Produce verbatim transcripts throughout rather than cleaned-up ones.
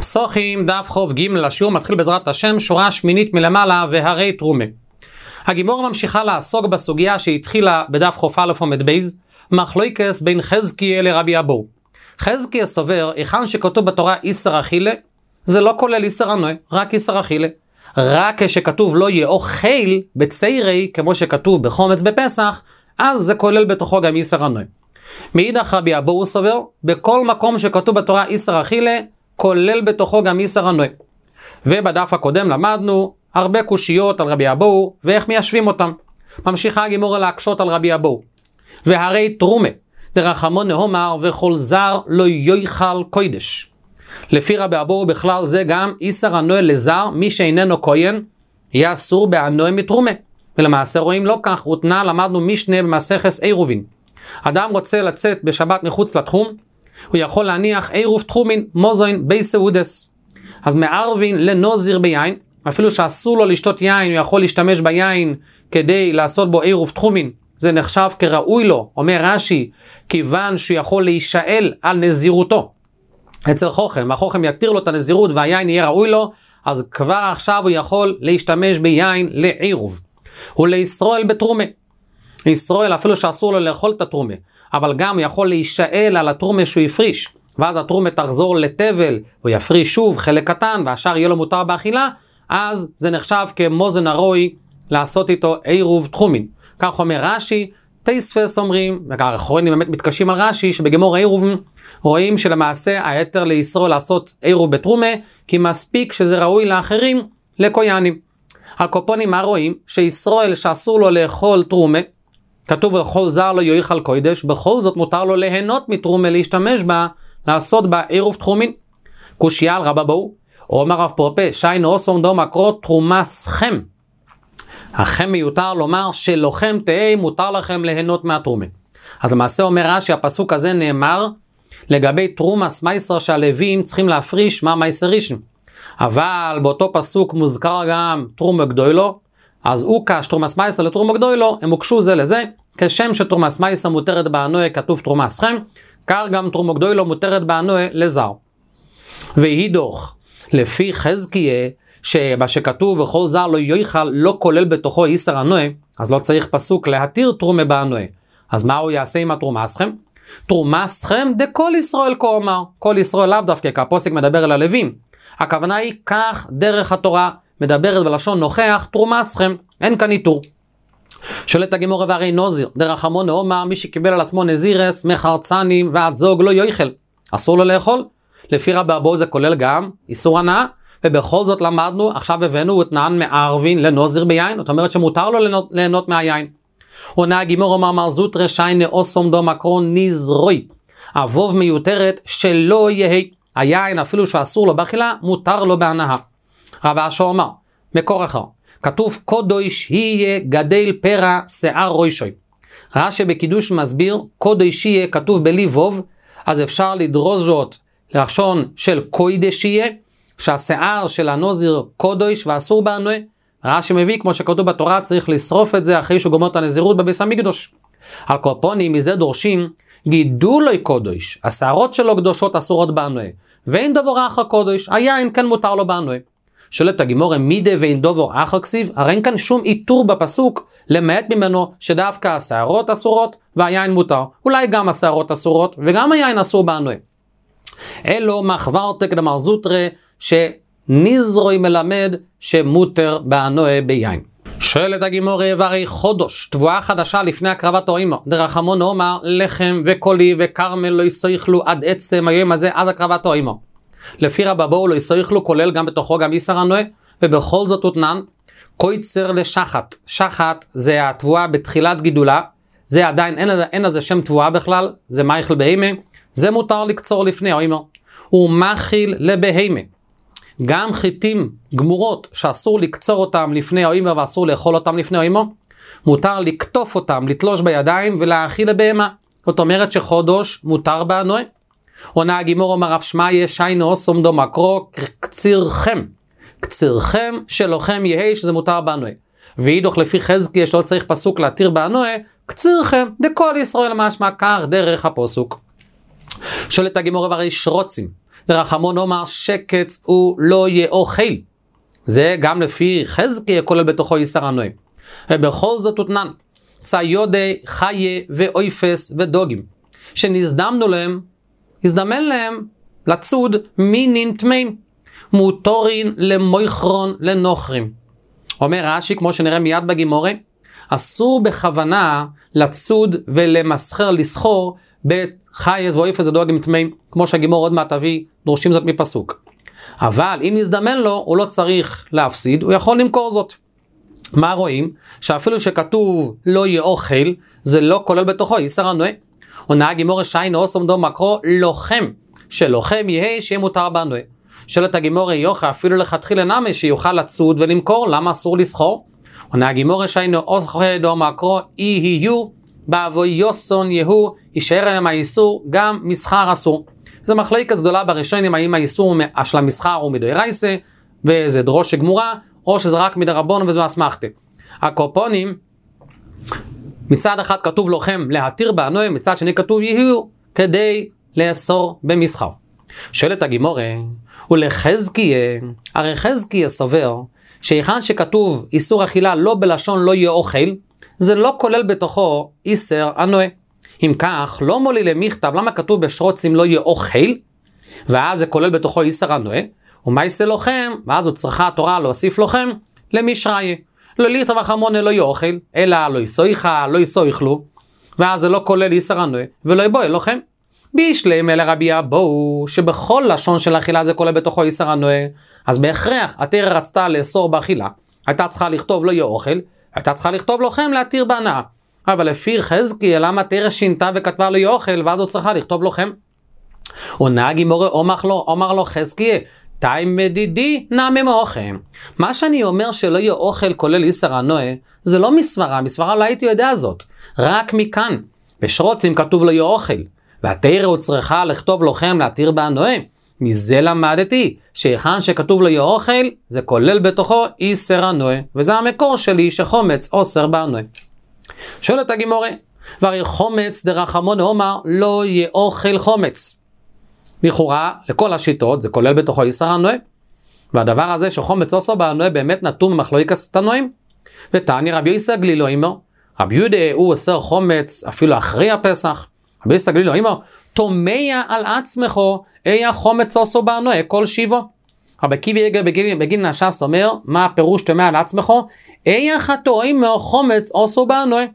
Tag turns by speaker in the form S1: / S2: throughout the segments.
S1: סוחים דף חוב ג' השיעור מתחיל בעזרת השם שורה שמינית מלמעלה והרי תרומה. הגימור ממשיכה לעסוק בסוגיה שהתחילה בדף חוף א' עמוד בייז, מחלוקס בין חזקיה לרבי אבו. חזקיה סובר היכן שכתוב בתורה איסר אכילה, זה לא כולל איסר הנועה, רק איסר אכילה. רק כשכתוב לא יאכל בציירי כמו שכתוב בחומץ בפסח, אז זה כולל בתוכו גם איסר הנועה. מאידך רבי אבו סובר בכל מקום שכתוב בתורה איסר אכילה כולל בתוכו גם איסר הנועה. ובדף הקודם למדנו הרבה קושיות על רבי אבו ואיך מיישבים אותם. ממשיכה הגימורה להקשות על רבי אבו. והרי תרומה דרחמון נאמר וכל זר לא יאכל קודש. לפי רבי אבו בכלל זה גם איסר הנועה לזר, מי שאיננו כהן יהיה אסור בהנועה מתרומה. ולמעשה רואים לא כך, ותנה למדנו משנה במסכת עירובין. אדם רוצה לצאת בשבת מחוץ לתחום, הוא יכול להניח עירוב תחומין מוזוין בי סעודס. אז מערבין לנוזיר ביין, אפילו שאסור לו לשתות יין, הוא יכול להשתמש ביין כדי לעשות בו עירוב תחומין. זה נחשב כראוי לו, אומר רש"י, כיוון שהוא יכול להישאל על נזירותו. אצל חוכם, החוכם יתיר לו את הנזירות והיין יהיה ראוי לו, אז כבר עכשיו הוא יכול להשתמש ביין לעירוב. ולישראל בתרומה. ישראל אפילו שאסור לו לאכול את התרומה, אבל גם הוא יכול להישאל על התרומה שהוא יפריש, ואז התרומה תחזור לתבל, הוא יפריש שוב חלק קטן, והשאר יהיה לו מותר באכילה, אז זה נחשב כמוזן הרוי לעשות איתו עירוב תחומין. כך אומר רש"י, תייספס אומרים, והאחרונים באמת מתקשים על רש"י, שבגמור העירוב רואים שלמעשה היתר לישראל לעשות עירוב בתרומה, כי מספיק שזה ראוי לאחרים, לכהנים. הקופונים מה רואים? שישראל שאסור לו לאכול תרומה, כתוב וכל זר לא יאכל קודש, בכל זאת מותר לו ליהנות מתרומה, להשתמש בה, לעשות בה עירוב תחומין. קושיה על רבי אבו, אומר רב פרופא, שיינו אוסום דום הקרות תרומה סכם. הכם מיותר לומר שלוחם תהי מותר לכם ליהנות מהתרומה. אז למעשה אומר רש"י, הפסוק הזה נאמר לגבי תרומס מייסר שהלווים צריכים להפריש מה מייסר ראשון. אבל באותו פסוק מוזכר גם תרומה גדולו, אז הוא קש תרומס מייסר לתרומה גדולו, הם הוקשו זה לזה, כשם שתרומס מייסר מותרת בהנועה כתוב תרומה סכם, כך גם תרומה גדולו מותרת בהנועה לזר. והידוך, לפי חזקיה, שמה שכתוב וכל זר לא יאכל לא כולל בתוכו איסר הנועה, אז לא צריך פסוק להתיר תרומה בהנועה. אז מה הוא יעשה עם התרומה סכם? תרומה סכם דכל ישראל כאומר, כל ישראל לאו דווקא, כי הפוסק מדבר על הלווים. הכוונה היא כך דרך התורה, מדברת בלשון נוכח תרומה סכם, אין כאן איתור. שואלת הגימורה והרי נוזיר, דרחמון נאמר מי שקיבל על עצמו נזירס מחרצנים ועד זוג לא יאכל, אסור לו לאכול. לפי רבי אבו זה כולל גם איסור הנאה, ובכל זאת למדנו, עכשיו הבאנו ותנן מערבין לנוזיר ביין, זאת אומרת שמותר לו ליהנות, ליהנות מהיין. עונה הגימור אומר מרזות רשעי נאוסום דום הקרון נזרוי, אבוב מיותרת שלא יהי, היין אפילו שאסור לו באכילה, מותר לו בהנאה. רב אשר אומר, מקור אחר, כתוב קודש יהיה גדל פרע שיער ראשי. רש"י בקידוש מסביר, קודש יהיה כתוב בלי ווב, אז אפשר לדרוש זאת ללשון של קודש יהיה, שהשיער של הנוזיר קודש ואסור בהנועה. רש"י מביא, כמו שכתוב בתורה, צריך לשרוף את זה אחרי שהוא גומר את הנזירות בביס המקדוש. על קופונים מזה דורשים, גידולוי קודש, השערות שלו קדושות אסורות בהנועה, ואין דבור אחר קודש, היין כן מותר לו בהנועה. שואלת הגימורה, מידה ואין דבור אחר כסיב, הרי אין כאן שום איתור בפסוק, למעט ממנו שדווקא השערות אסורות והיין מותר. אולי גם השערות אסורות וגם היין אסור בהנועה. אלו מחברתק דמר זוטרה, שנזרוי מלמד שמותר בהנועה ביין. שואלת הגימורה, והרי חודש, תבואה חדשה לפני הקרבת האימא, דרחמון נאמר לחם וקולי וקרמל לא יסויכלו עד עצם היום הזה, עד הקרבת האימא. לפי רבי אבו לא יסויכלו כולל גם בתוכו גם איסר הנועה, ובכל זאת הותנן קויצר לשחת. שחת זה התבואה בתחילת גידולה, זה עדיין אין, אין לזה שם תבואה בכלל, זה מייכל בהימה, זה מותר לקצור לפני האימא. הוא מכיל לבהימה. גם חיטים גמורות שאסור לקצור אותם לפני האימא ואסור לאכול אותם לפני האימא, מותר לקטוף אותם, לתלוש בידיים ולהאכיל לבהמה. זאת אומרת שחודש מותר בהנועה. עונה הגימור אומר רב שמעיה שיינו אוסום דום הקרו קצירכם. קצירכם שלוחם יהי שזה מותר בהנועה. ואידוך לפי חזקיה שלא צריך פסוק להתיר בהנועה, קצירכם דכל ישראל משמע כך דרך הפסוק. שואלת הגימור והרי שרוצים, דרחמון אומר שקץ הוא לא יאכל. זה גם לפי חזקיה כולל בתוכו איסר הנועה. ובכל זאת תותנן, ציודי, חיה ואויפס ודוגים, שנזדמנו להם, הזדמן להם לצוד מינין תמים, מותורין למויכרון לנוכרים. אומר רש"י, כמו שנראה מיד בגימורה, אסור בכוונה לצוד ולמסחר, לסחור, בחייס ואויפס ודוגים תמים, כמו שהגימור עוד מעט תביא, דורשים זאת מפסוק. אבל אם נזדמן לו, הוא לא צריך להפסיד, הוא יכול למכור זאת. מה רואים? שאפילו שכתוב לא יאכל, זה לא כולל בתוכו איסר הנועה. עונה הגימור שיינו עושם דום מקרו לוחם, שלוחם יהיה שיהיה מותר בנועה. שואלת הגימור יוכה אפילו לכתחילה נמי שיוכל לצוד ולמכור, למה אסור לסחור? עונה הגימור שיינו עושם דום מקרו אי יהיו, באבוי יוסון יהוא, יישאר להם האיסור, גם מסחר אסור. זה מחלוקת גדולה בראשונים, האם האיסור של המסחר הוא מדאורייתא, וזה דרוש גמורה, או שזה רק מדרבנן וזו אסמכתא. הקופונים, מצד אחד כתוב לוחם להתיר בהנועה, מצד שני כתוב יהיו כדי לאסור במסחר. שואלת הגימורה, ולחזקיה, הרי חזקיה סובר, שהיכן שכתוב איסור אכילה לא בלשון לא יאכל, זה לא כולל בתוכו איסר הנועה. אם כך, לא מולי למכתב, למה כתוב בשרוצים לא יאכל, ואז זה כולל בתוכו איסר הנועה, ומה יעשה לוחם, ואז הוא צריכה התורה להוסיף לוחם, למשריה. לא ליטה וחמונה לא יאכל, אלא לא יסויכה, לא יסויכלו, ואז זה לא כולל איסר הנועה, ולא יבוא לוחם. בישלם אל רבי אבו, שבכל לשון של אכילה זה כולל בתוכו איסר הנועה, אז בהכרח, התורה רצתה לאסור באכילה, הייתה צריכה לכתוב לא יאכל, הייתה צריכה לכתוב לוחם להתיר בהנאה. אבל לפי חזקיה, למה התורה שינתה וכתבה לא יאכל, ואז הוא צריכה לכתוב לוחם. עונה הגימורה אומר לו חזקיה, תאי מדידי נעמי מאוכם. מה שאני אומר שלא יאכל כולל איסר הנועה, זה לא מסברה, מסברה לא הייתי יודע זאת. רק מכאן, בשרוצים כתוב לא יאכל, והתורה הוא צריכה לכתוב לוחם להתיר בהנועה. מזה למדתי, שהיכן שכתוב לא יאכל, זה כולל בתוכו איסר הנועה, וזה המקור שלי שחומץ אוסר בהנועה. שואלת הגימורה, והרי חומץ דרחמון אומר לא יאכל חומץ. לכאורה, לכל השיטות, זה כולל בתוכו איסר הנועה, והדבר הזה שחומץ אוסר בהנועה באמת נתון ממחלוקת תנועים. ותעני רבי יוסי הגלילי אומר, רבי יהודה הוא אוסר חומץ אפילו אחרי הפסח, רבי יוסי הגלילי אומר, תומע על עצמכו, איה חומץ אוסר בהנועה כל שיבו. רבי עקיבא איגר בגין, בגין הש"ס אומר, מה הפירוש תומע על עצמכו? איה חטאים מהחומץ אוסר בהנועה.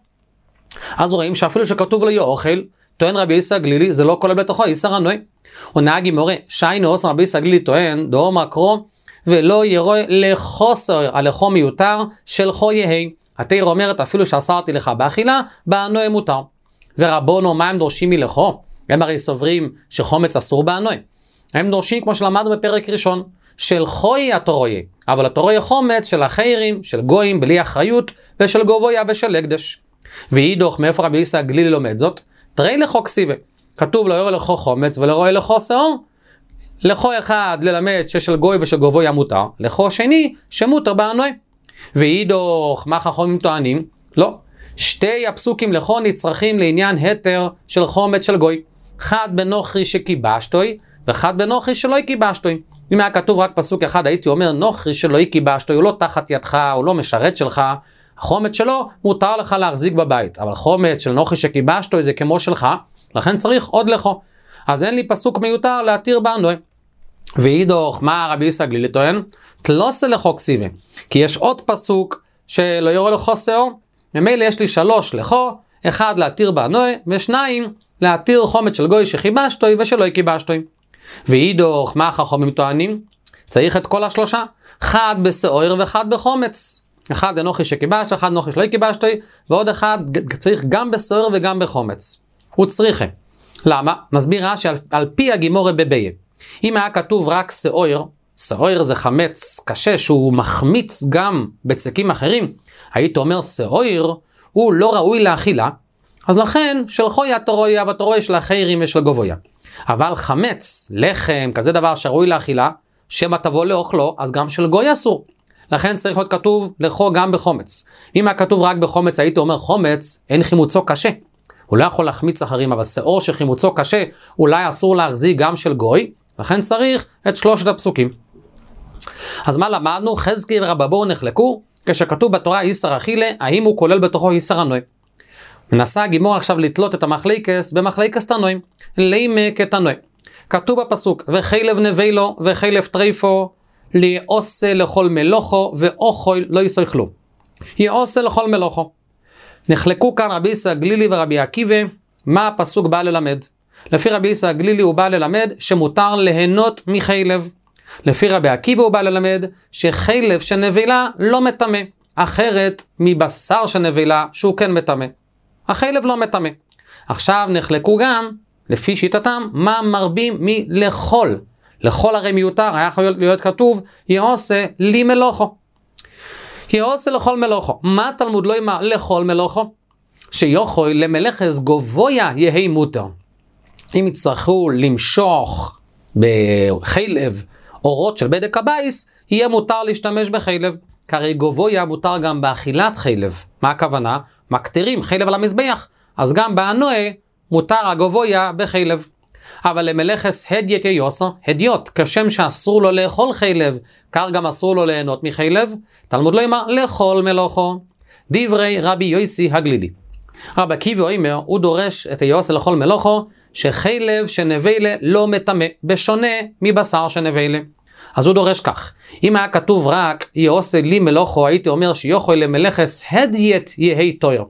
S1: אז רואים שאפילו שכתוב לו יאכל, טוען רבי יוסי הגלילי, זה לא כולל בתוכו איסר הנועה. עונה הגימורה, שיינו עושם רבי יוסי הגלילי טוען, דאור מקרו, ולא ירוי לחוסר הלכו מיותר של חו יהי. התורה אומרת, אפילו שאסרתי לך באכילה, בהנועה מותר. ורבונו, מה הם דורשים מלכו? הם הרי סוברים שחומץ אסור בהנועה. הם דורשים, כמו שלמדנו בפרק ראשון, של חוי התורויה, אבל התורויה חומץ של החיירים, של גויים, בלי אחריות, ושל גובויה ושל הקדש. ואידוך, מאיפה רבי יוסי הגלילי לומד זאת? תראי לכו כסיבה. כתוב לא יראה לכו חומץ ולא רואה לכו שאור. לכו אחד ללמד ששל גוי ושל גובויה מותר, לכו שני שמותר בהנועה. ואידוך, מה חכמים טוענים? לא. שתי הפסוקים לכו נצרכים לעניין היתר של חומץ של גוי. אחד בנוכרי שקיבשתוי, ואחד בנוכרי שלא קיבשתוי. אם היה כתוב רק פסוק אחד, הייתי אומר, נוכרי שלא קיבשתוי, הוא לא תחת ידך, הוא לא משרת שלך, החומץ שלו מותר לך להחזיק בבית, אבל חומץ של נוכרי שקיבשתוי זה כמו שלך, לכן צריך עוד לכו. אז אין לי פסוק מיותר להתיר בהנועה. ואידוך, מה רבי יוסי הגלילי טוען? תלוסה לכו כסיבה, כי יש עוד פסוק שלא יורה לכו שאור, ממילא יש לי שלוש לכו, אחד להתיר בהנועה, ושניים להתיר חומץ של גוי שחיבשתוי ושלא קיבשתוי. ואידוך, מה החכמים טוענים? צריך את כל השלושה, אחד בשעור ואחד בחומץ. אחד אנוכי שקיבש, אחד אנוכי שלא קיבשתוי, ועוד אחד צריך גם בשעור וגם בחומץ. הוא צריכה. למה? מסביר רש"י על, על פי הגימורה בביה. אם היה כתוב רק שעור, שעור זה חמץ קשה שהוא מחמיץ גם בצקים אחרים, היית אומר שעור הוא לא ראוי לאכילה, אז לכן שלחו יא תורויה ותורויה של החיירים ושל גובויה. אבל חמץ, לחם, כזה דבר שראוי לאכילה, שמא תבוא לאוכלו, אז גם של גוי אסור. לכן צריך להיות כתוב לכו גם בחומץ. אם היה כתוב רק בחומץ, היית אומר חומץ, אין חימוצו קשה. הוא לא יכול להחמיץ אחרים, אבל שעור שחימוצו קשה, אולי אסור להחזיק גם של גוי, לכן צריך את שלושת הפסוקים. אז מה למדנו? חזקי ורבבו נחלקו, כשכתוב בתורה איסר אכילה, האם הוא כולל בתוכו איסר הנוי? מנסה הגימור עכשיו לתלות את המחליקס במחליקס תנועים, לימה כתנוי. כתוב בפסוק, וחילב נבילו וחילב טריפו, לעושה לכל מלוכו ואוכוי לא יסייכלו. יעושה לכל מלוכו. נחלקו כאן רבי יששכר הגלילי ורבי עקיבא, מה הפסוק בא ללמד? לפי רבי יששכר הגלילי הוא בא ללמד שמותר ליהנות מחילב. לפי רבי עקיבא הוא בא ללמד שחילב שנבילה לא מטמא, אחרת מבשר שנבילה שהוא כן מטמא. החילב לא מטמא. עכשיו נחלקו גם, לפי שיטתם, מה מרבים מלאכול. לאכול הרי מיותר, היה יכול להיות כתוב, יעושה לי מלוכו. יעושה לכל מלוכו. מה תלמוד לא יאמר לכל מלוכו? שיוכל למלאכס גבויה יהי מותר. אם יצטרכו למשוך בחילב אורות של בדק הבייס, יהיה מותר להשתמש בחילב. כרי גבויה מותר גם באכילת חילב. מה הכוונה? מקטירים חילב על המזבח. אז גם באנוה מותר הגבויה בחילב. אבל למלאכס הדיית יוסר, הדיוט, כשם שאסור לו לאכול חילב, כך גם אסור לו ליהנות מחילב, תלמוד לא יאמר לאכול מלוכו. דברי רבי יוסי הגלילי. רבי עקיבא אומר, הוא דורש את היוסר לאכול מלוכו, שחילב שנבלה לא מטמא, בשונה מבשר שנבלה. אז הוא דורש כך, אם היה כתוב רק יעושה לי מלוכו, הייתי אומר שיוכל למלאכס הדיית יהי תויר.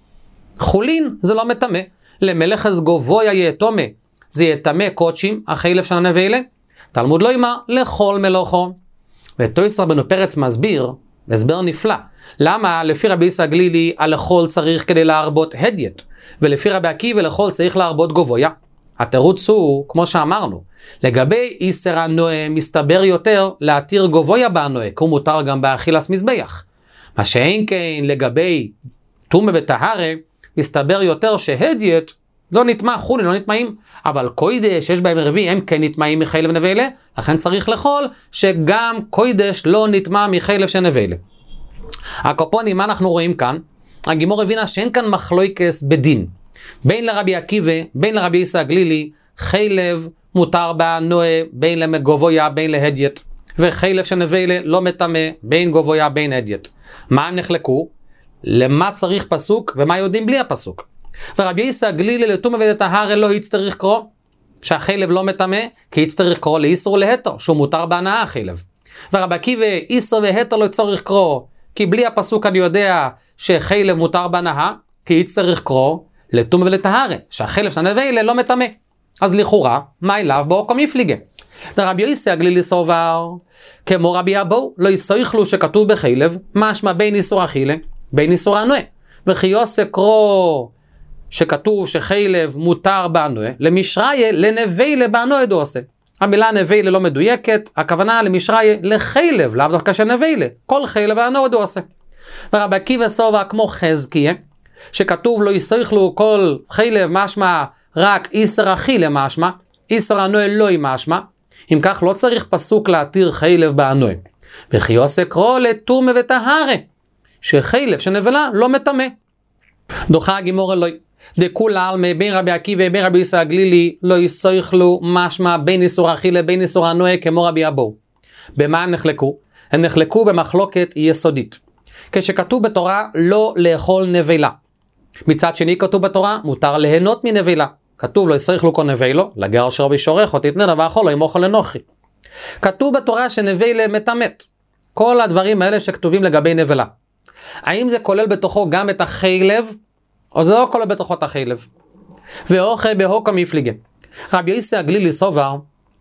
S1: חולין זה לא מטמא, למלאכס גבויה יהיה תומא, זה יטמא קודשים, החילב של הנבלה. תלמוד לא יאמר לכל מלוכו. ותוספות בנו פרץ מסביר, הסבר נפלא, למה לפי רבי יששכר הגלילי הלכל צריך כדי להרבות הדיית, ולפי רבי עקיבא לכל צריך להרבות גבויה. התירוץ הוא, כמו שאמרנו, לגבי איסר הנועה מסתבר יותר להתיר גבויה בנועה, כי הוא מותר גם באכילס מזבח. מה שאין כן לגבי טומאה וטהרה, מסתבר יותר שהדיית לא נטמע, חולין לא נטמעים, אבל קוידש שיש בהם רביעי הם כן נטמעים מחילב נבלה, לכן צריך לאכול שגם קוידש לא נטמע מחילב של נבלה. הקופונים, מה אנחנו רואים כאן? הגימור הבינה שאין כאן מחלוקס בדין. בין לרבי עקיבא, בין לרבי יששכר הגלילי, חילב מותר באנוה, בין לגבויה, בין להדיית. וחילב של נבלה לא מטמא, בין גבויה, בין הדיית. מה הם נחלקו? למה צריך פסוק ומה יודעים בלי הפסוק? ורבי יששכר הגלילי לטומאה וטהרה לא יצטרך קרוא, שהחילב לא מטמא, כי יצטרך קרוא לאיסור ולהתר, שהוא מותר בהנאה החילב. ורבי עקיבא איסור והתר לא יצטרך קרוא, כי בלי הפסוק אני יודע שחילב מותר בהנאה, כי יצטרך קרוא לטומאה ולטהרה, שהחילב של הנבלה לא מטמא. אז לכאורה, מה אליו בו כמפליגה? ורבי יששכר הגלילי סובר, כמו רבי אבו, לא יסייכלו שכתוב בחילב, משמע בין איסור אכילה, בין איסור הנועה. וכי יוסף קרוא שכתוב שחילב מותר באנוה, למשריה לנבלה באנוה דו עושה. המילה נבלה לא מדויקת, הכוונה למשריה לחילב, לאו דווקא של נבלה, כל חילב באנוה דו עושה. ורבי עקיבא סובר כמו חזקיה, שכתוב לא יסייכלו כל חילב משמע רק איסר אכילה משמע, איסר הנועה לא משמע, אם כך לא צריך פסוק להתיר חילב באנוה. וכי יוסף קרוא לטומאה וטהרה, שחילב שנבלה לא מטמא. דוחה הגימור אלוהי. דכולל בין רבי עקיבא ובין רבי יששכר הגלילי לא יסייכלו משמע בין איסור אכילה בין איסור הנועה כמו רבי אבו. במה הם נחלקו? הם נחלקו במחלוקת יסודית. כשכתוב בתורה לא לאכול נבלה. מצד שני כתוב בתורה מותר ליהנות מנבלה. כתוב לא יסייכלו כל נבלו, לגר אשר בישורך או תתננה ואכול לא ימוך לנוחי. כתוב בתורה שנבלה מטמאת. כל הדברים האלה שכתובים לגבי נבלה. האם זה כולל בתוכו גם את החילב, או זה לא כולל בתוכו את החילב? ואוכל בהוקה מפליגה. רבי יששכר הגלילי סובר,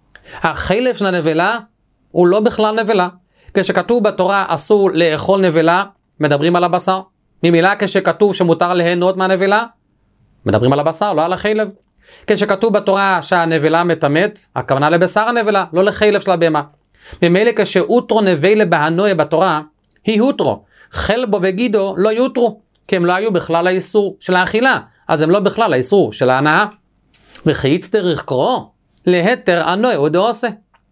S1: החילב של הנבלה הוא לא בכלל נבלה. כשכתוב בתורה אסור לאכול נבלה, מדברים על הבשר. ממילא כשכתוב שמותר ליהנות מהנבלה, מדברים על הבשר, לא על החילב. כשכתוב בתורה שהנבלה מטמאת, הכוונה לבשר הנבלה, לא לחילב של הבהמה. ממילא כשאותרו נבלה בהנועה בתורה, היא הותרו. חלבו וגידו לא יותרו, כי הם לא היו בכלל האיסור של האכילה, אז הם לא בכלל האיסור של ההנאה. וכי יצטרך קרוא להתר הנועה עוד עושה.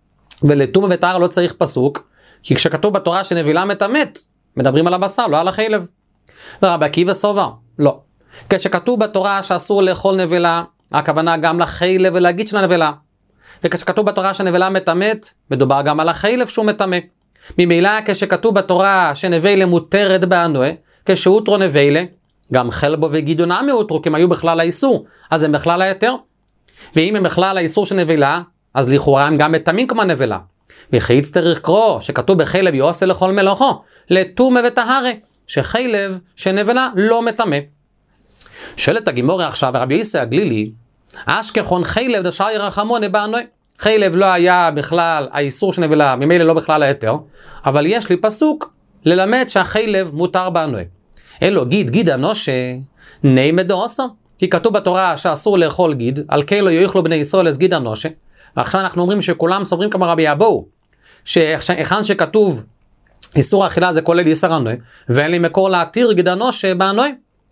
S1: ולטומאה וטהרה לא צריך פסוק, כי כשכתוב בתורה שנבלה מטמאת, מדברים על הבשר, לא על החילב. ורבי עקיבא סובר, לא. כשכתוב בתורה שאסור לאכול נבלה, הכוונה גם לחילב ולהגיד של הנבלה. וכשכתוב בתורה שנבלה מטמאת, מדובר גם על החילב שהוא מטמא. ממילא כשכתוב בתורה שנבלה מותרת באנוה, כשאותרו נבלה, גם חלבו וגידונה מאותרו, כי הם היו בכלל האיסור, אז הם בכלל היתר. ואם הם בכלל האיסור שנבלה, אז לכאורה הם גם מטמאים כמו נבלה. וכי צריך קרוא שכתוב בחילב יעשה לכל מלאכו, לטומא וטהרה, שחילב שנבלה לא מטמא. שואלת הגימורה עכשיו, רבי יוסי הגלילי, אשכחון חילב דשאר ירחמונה באנוה. חילב לא היה בכלל האיסור שנבלה, ממילא לא בכלל היתר, אבל יש לי פסוק ללמד שהחילב מותר באנוה. אלו גיד, גיד אנושה, נימא דעוסה. כי כתוב בתורה שאסור לאכול גיד, על כן לא יאכלו בני ישראל אז גיד אנושה. ועכשיו אנחנו אומרים שכולם סוברים כמו רבי אבאו, שהיכן שכתוב איסור האכילה זה כולל איסר אנוה, ואין לי מקור להתיר גיד אנושה באנוה.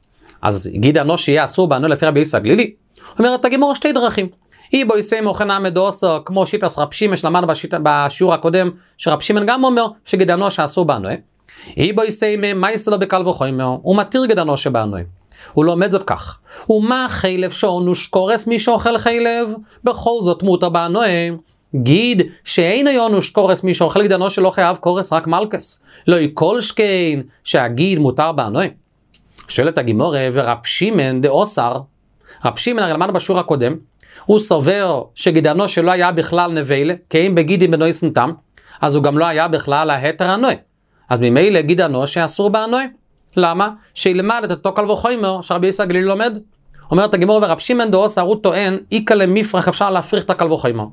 S1: אז גיד אנושה יהיה אסור באנוה לפי רבי יוסי הגלילי. אומרת הגימורה שתי דרכים. אי בו יסי מוכנה מדעוסה, כמו שיטס רב שמעון שלמדנו בשיעור הקודם, שרב שמעון גם אומר שגיד אנושה אסור באנוה. אי בו יסי מייסה לו בקל וחומר, הוא מתיר גיד אנושה באנוה. הוא לומד זאת כך. ומה חילב שאונוש קורס מי שאוכל חילב? בכל זאת מותר באנוה. גיד שאין יונוש קורס מי שאוכל גיד אנושה לא חייב קורס רק מלכס. לא יקול שקין שהגיד מותר באנוה. שואלת הגימורה, ורב שמעון דאוסר, רב שמעון הרי למדנו בשיעור הקודם, הוא סובר שגיד אנושה לא היה בכלל נבלה, כי אם בגידים בנוי סנתם, אז הוא גם לא היה בכלל ההתר אנוה. אז ממילא גיד אנושה אסור באנוה. למה? שילמד את אותו קל וחומר שרבי יוסי הגלילי לומד. אומרת הגימורה, ורב שמעון דאוסר הוא טוען, איקה למפרח אפשר להפריך את הקל וחומר.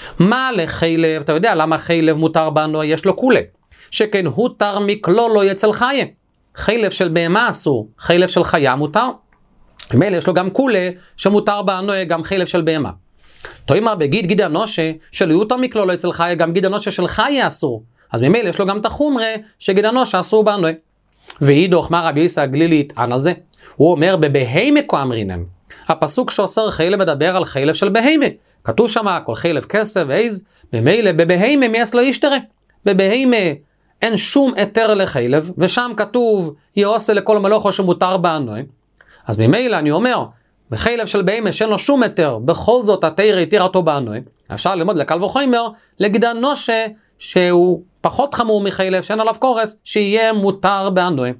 S1: מה לחילב? אתה יודע למה חילב מותר באנוה? יש לו כולה. שכן הותר מכלולו אצל חיה. חילב של בהמה אסור, חילב של חיה מותר. ממילא יש לו גם כולה שמותר באנוה גם חילב של בהמה. תאמר בגיד גיד אנושה שלא יותר מכלולו אצל חיה, גם גיד אנושה של חיה אסור. אז ממילא יש לו גם את החומרה שגיד אנושה אסור באנוה. ואידוך מה רבי יוסי הגלילי יטען על זה? הוא אומר בבהמה כאמרינן. הפסוק שאוסר חילב מדבר על חילב של בהמה. כתוב שם כל חילב כסף ועז, ממילא בבהמה מייס לא ישתרה. בבהמה אין שום היתר לחילב, ושם כתוב יעשה לכל מלאכו שמותר באנוה. אז ממילא אני אומר, בחילב של בהמה שאין לו שום היתר, בכל זאת התורה התירה אותו באנוה. אפשר ללמוד לקל וחומר לגיד אנושה שהוא פחות חמור מחילב שאין עליו קורס, שיהיה מותר באנוה.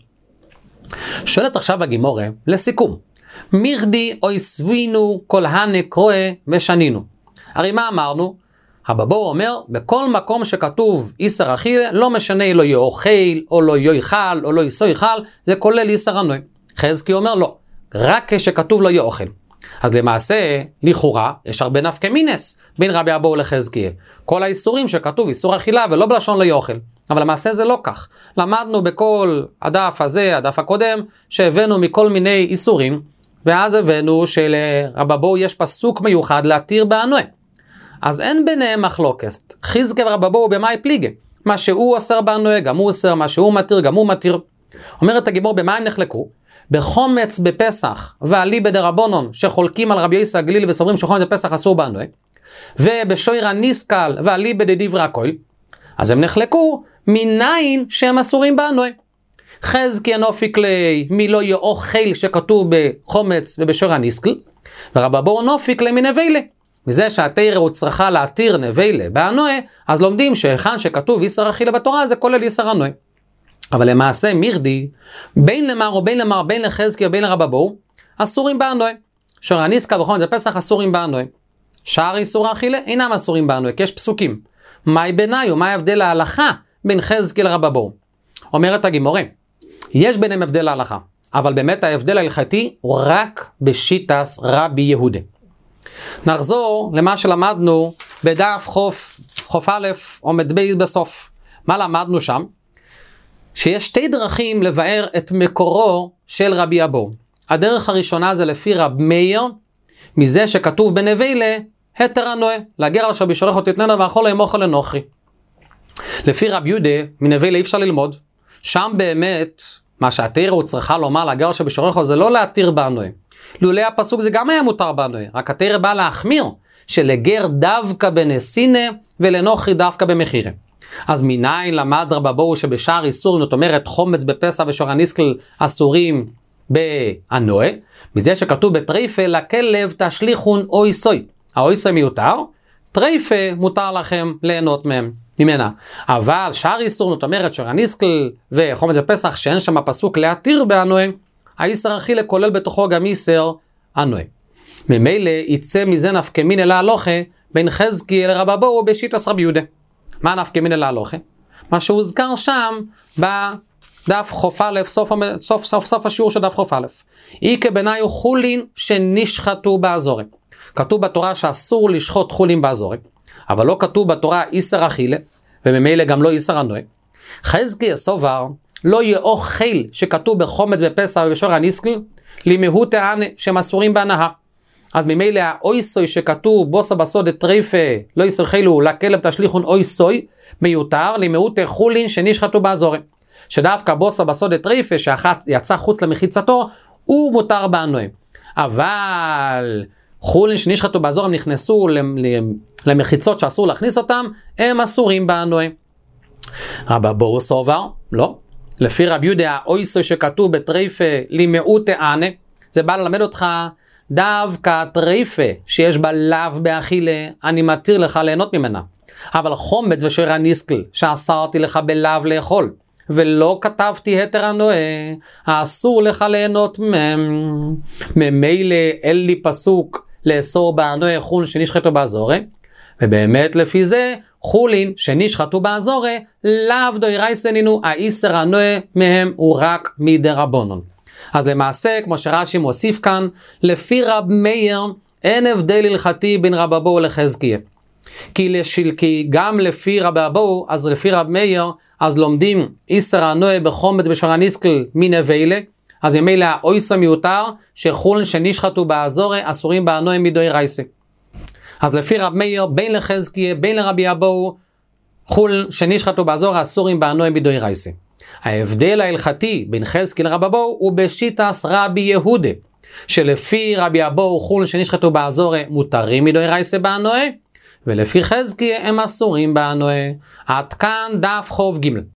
S1: שואלת עכשיו הגימורה, לסיכום, מירדי אוי סבינו כל הנקרוה ושנינו. הרי מה אמרנו? הבבור אומר, בכל מקום שכתוב איסר אכילה, לא משנה לא יאכל, או לא יאכל, או לא יסויכל, זה כולל איסר אנוה. חזקי אומר לא, רק כשכתוב לא יאכל. אז למעשה, לכאורה, יש הרבה נפקא מינס בין רבי אבאו לחזקיה. כל האיסורים שכתוב איסור אכילה ולא בלשון לא יאכל. אבל למעשה זה לא כך. למדנו בכל הדף הזה, הדף הקודם, שהבאנו מכל מיני איסורים, ואז הבאנו שלרבי אבאו יש פסוק מיוחד להתיר באנוה. אז אין ביניהם מחלוקת. חזקיה ורבי אבאו במאי פליגה. מה שהוא אוסר באנוה, גם הוא אוסר, מה שהוא מתיר, גם הוא מתיר. אומרת הגימור, במה הם נחלקו? בחומץ בפסח ואליבא דרבנן שחולקים על רבי יוסי הגלילי וסוברים שחומץ בפסח אסור באנוה, ובשויר הניסקל ואליבא דדברי הכהן, אז הם נחלקו מניין שהם אסורים באנוה. חזקיה נופיק לי מלא יאכל שכתוב בחומץ ובשויר הניסקל, ורבי אבאו נופיק לי מנבלה. מזה שהתורה הוא צריכה להתיר נבלה באנוה, אז לומדים שהיכן שכתוב איסר אכילה בתורה זה כולל איסר אנוה. אבל למעשה מירדי, בין למר או בין למר, בין לחזקיה או בין לרבי אבאו, אסורים באנוה. שויר הניסקל וחומץ בפסח אסורים באנוה. שאר איסור האכילה אינם אסורים באנוה, כי יש פסוקים. מהי ביניו, מה ההבדל ההלכה בין חזקיה לרבי אבאו? אומרת הגימורה, יש ביניהם הבדל ההלכה, אבל באמת ההבדל ההלכתי הוא רק בשיטס רבי יהודה. נחזור למה שלמדנו בדף חוף, חוף א' עומד בייס בסוף. מה למדנו שם? שיש שתי דרכים לבאר את מקורו של רבי אבאו. הדרך הראשונה זה לפי רב מאיר, מזה שכתוב בנבלה, התר אנוה, לגר אשר בשעורך תתננה ואכול להם אוכל לנוכרי. לפי רב יהודה, מנבלה אי אפשר ללמוד. שם באמת, מה שהתורה הוא צריכה לומר לגר אשר בשעורך זה לא להתיר באנוה. לולא הפסוק זה גם היה מותר באנוה, רק התורה בא להחמיר, שלגר דווקא בנסינה ולנוכרי דווקא במחירה. אז מניין למד רבי אבאו שבשאר איסורים, זאת אומרת חומץ בפסח ושויר הניסקל אסורים באנוה, מזה שכתוב בטריפה לכלב תשליכון אוי סוי. האוי סוי מיותר, טרייפה מותר לכם ליהנות מהם, ממנה. אבל שאר איסור, זאת אומרת שרניסקל וחומץ בפסח שאין שם פסוק להתיר באנוה, האיסר אכילה כולל בתוכו גם איסר אנוה. ממילא יצא מזה נפקא מינה להלוכה בין חזקיאל לרב אבוהו בשיטת רבי יהודה. מה נפקא מינה להלוכה? מה שהוזכר שם בדף חוף א', סוף, סוף, סוף, סוף השיעור של דף חוף א'. איקה בניו חולין שנשחטו באזורי. כתוב בתורה שאסור לשחוט חולין באזורי, אבל לא כתוב בתורה איסר אכילה, וממילא גם לא איסר אנוה. חזקי הסובר לא יהיה אוכל שכתוב בחומץ בפסח ובשור הניסקל, למהות הענה שהם אסורים בהנאה. אז ממילא האויסוי שכתוב בוסה בסוד טריפה לא יסרחילו לכלב תשליחון אויסוי מיותר למהות חולין שנשחטו באזורי. שדווקא בוסה בסוד טריפה שאחת יצא חוץ למחיצתו הוא מותר באנוה. אבל חולין שנשחטו באזור הם נכנסו למחיצות שאסור להכניס אותם, הם אסורים באנוה. רב אבוהו סובר, לא. לפי רב יהודה האויסוי שכתוב בטריפה למיעוט הענה, זה בא ללמד אותך דווקא טריפה שיש בה לאו באכילה, אני מתיר לך ליהנות ממנה. אבל חומץ ושור הניסקל שאסרתי לך בלאו לאכול, ולא כתבתי היתר אנוה, אסור לך ליהנות מהם. ממילא אין לי פסוק לאסור באנוה חולין שנשחטו באזורי, ובאמת לפי זה חולין שנשחטו באזורי לאו דאורייתא נינו, האיסר אנוה מהם הוא רק מדרבנן. אז למעשה, כמו שרש"י מוסיף כאן, לפי רב מאיר אין הבדל הלכתי בין רב אבוהו לחזקיה. כי, לשל, כי גם לפי רב אבוהו, אז לפי רב מאיר, אז לומדים איסר אנוה בחומץ בשור הניסקל מנבלה, אז ממילא האויסר מיותר שחולין שנשחטו באזורי אסורים באנוה מדאורייתא. אז לפי רב מאיר, בין לחזקיה, בין לרבי אבוהו, חולין שנשחטו באזורי אסורים באנוה מדאורייתא. ההבדל ההלכתי בין חזקי לרב אבוהו הוא בשיטס רבי יהודה, שלפי רבי אבוהו חולין שנשחטו באזורי מותרים מדאורייתא באנוה, ולפי חזקי הם אסורים באנוה. עד כאן דף חוב ג'.